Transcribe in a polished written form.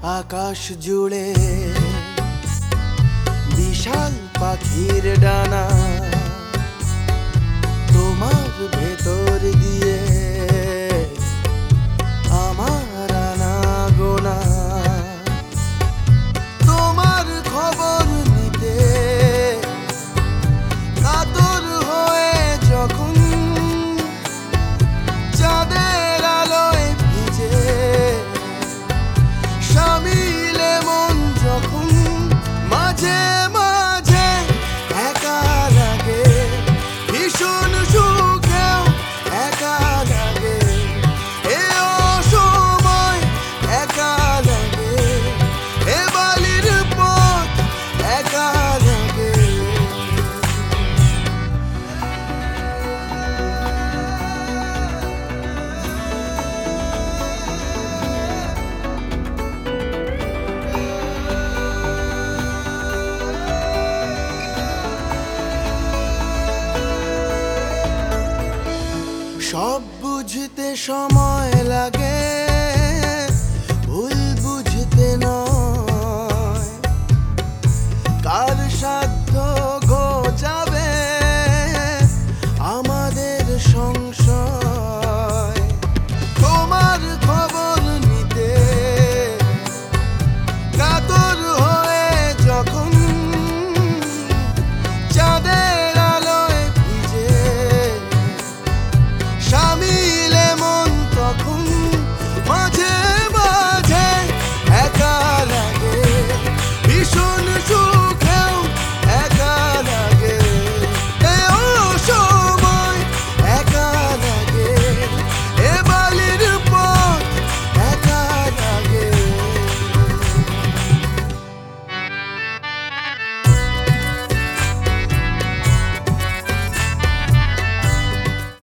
আকাশ জুড়ে বিশাল পাখির ডানা, তোমার ভেতর দিয়ে আমার আনা গোনা। তোমার খবর নিতে কাতর হয়ে যখন চাঁদের আলোয় ভিজে শামিলে মন যখন মাঝে মাঝে একা লাগে, ভীষণ সুখেও একা লাগে, এ অসময় একা লাগে, এ বালির পথ একা লাগে। সব বুঝতে সময় লাগে।